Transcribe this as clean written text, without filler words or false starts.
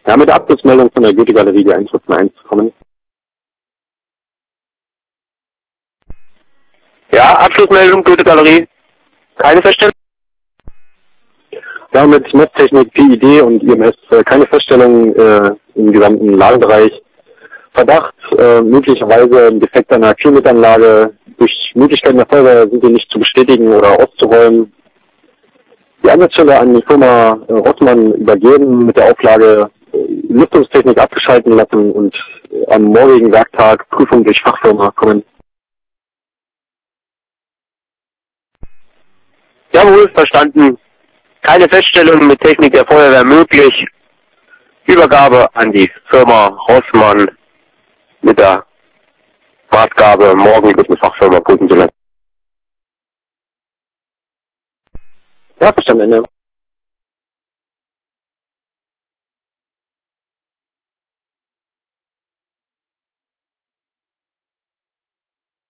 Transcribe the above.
Ja, mit der Abschlussmeldung von der Goethe-Galerie, die Einschriften einzukommen. Ja, Abschlussmeldung, Goethe-Galerie. Keine Feststellung? Ja, mit Messtechnik, PID und IMS keine Feststellung im gesamten Lagebereich. Verdacht, möglicherweise ein Defekt an der Kühlmittanlage. Durch Möglichkeiten der Feuerwehr sind die nicht zu bestätigen oder auszuräumen. Die Einsatzstelle an die Firma Rossmann übergeben mit der Auflage, Lüftungstechnik abgeschalten lassen und am morgigen Werktag Prüfung durch Fachfirma kommen. Jawohl, verstanden. Keine Feststellung mit Technik der Feuerwehr möglich. Übergabe an die Firma Rossmann mit der Maßgabe, morgen durch eine Fachfirma prüfen zu lassen. Ja, verstanden.